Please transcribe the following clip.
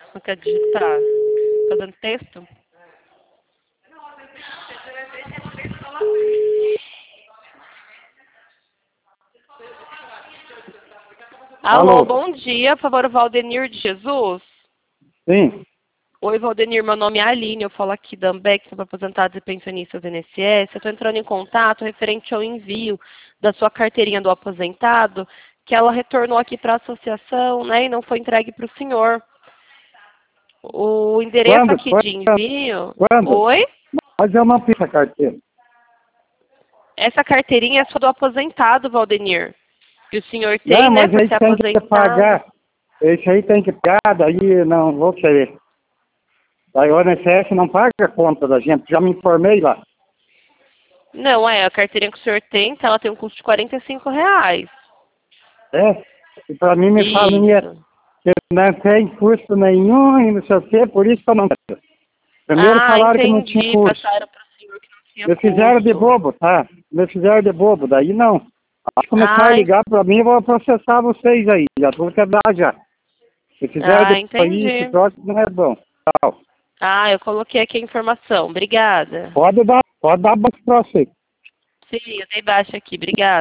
Não quer digitar? Fazendo texto? Alô, bom dia, por favor, Valdenir de Jesus. Sim. Oi, Valdenir, meu nome é Aline, eu falo aqui da Ambev, sobre aposentados e pensionistas do INSS. Eu estou entrando em contato referente ao envio da sua carteirinha do aposentado, que ela retornou aqui para a associação, né, e não foi entregue para o senhor. O endereço aqui de envio... Quando? Oi? Mas eu não fiz a carteira. Essa carteirinha é só do aposentado, Valdenir. Que o senhor tem, Não, né, mas para aí ser tem que aposentado. pagar. Esse aí tem que pagar, daí não vou querer. Daí o INSS não paga a conta da gente, já me informei lá. Não, a carteirinha que o senhor tem, ela tem um custo de R$ 45. É? E pra mim me fala Isso. que não tem custo nenhum e não sei o quê, por isso que eu não quero. Primeiro falaram que não tinha Entendi. custo. Passaram para o senhor que não tinha Me fizeram de custo. bobo, tá? Me fizeram de bobo, daí não. Aí começaram a Ah, ligar pra mim, eu vou processar vocês aí. Já vou quebrar já. Se fizeram de aí, esse entendi. troço não é bom. Tchau. Eu coloquei aqui a informação. Obrigada. Pode dar bom pra você. Sim, eu dei baixa aqui. Obrigada.